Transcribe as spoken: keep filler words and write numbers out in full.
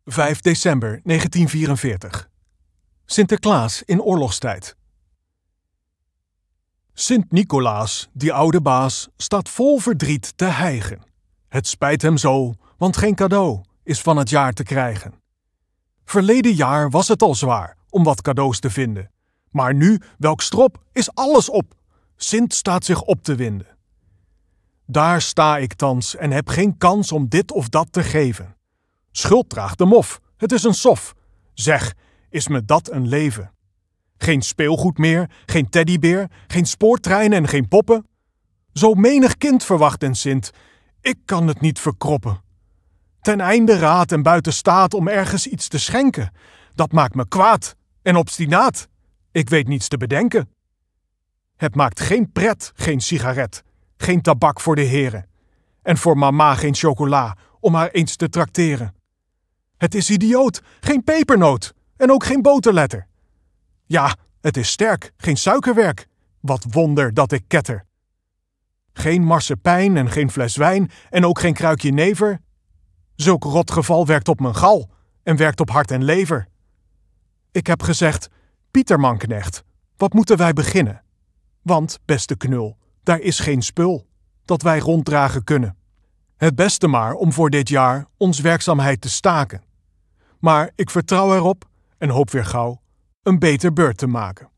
vijf december negentien vierenveertig. Sinterklaas in oorlogstijd. Sint-Nicolaas, die oude baas, staat vol verdriet te hijgen. Het spijt hem zo, want geen cadeau is van het jaar te krijgen. Verleden jaar was het al zwaar om wat cadeaus te vinden. Maar nu, welk strop, is alles op. Sint staat zich op te winden. Daar sta ik thans en heb geen kans om dit of dat te geven. Schuld draagt de mof, het is een sof. Zeg, is me dat een leven? Geen speelgoed meer, geen teddybeer, geen spoortrein en geen poppen. Zo menig kind verwacht en Sint, ik kan het niet verkroppen. Ten einde raad en buiten staat om ergens iets te schenken. Dat maakt me kwaad en obstinaat. Ik weet niets te bedenken. Het maakt geen pret, geen sigaret, geen tabak voor de heren. En voor mama geen chocola, om haar eens te trakteren. Het is idioot, geen pepernoot en ook geen boterletter. Ja, het is sterk, geen suikerwerk. Wat wonder dat ik ketter. Geen marsepein en geen fles wijn en ook geen kruikje never. Zulk rotgeval werkt op mijn gal en werkt op hart en lever. Ik heb gezegd, Pietermanknecht, wat moeten wij beginnen? Want, beste knul, daar is geen spul dat wij ronddragen kunnen. Het beste maar om voor dit jaar ons werkzaamheid te staken. Maar ik vertrouw erop en hoop weer gauw een beter beurt te maken.